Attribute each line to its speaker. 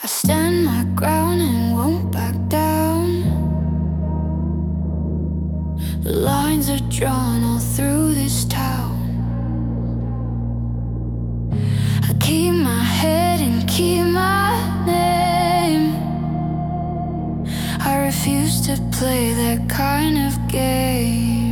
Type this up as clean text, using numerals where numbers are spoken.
Speaker 1: I stand my ground and won't back down. The lines are drawn all through this town. I keep my head and keep my name. I refuse to play that kind of game.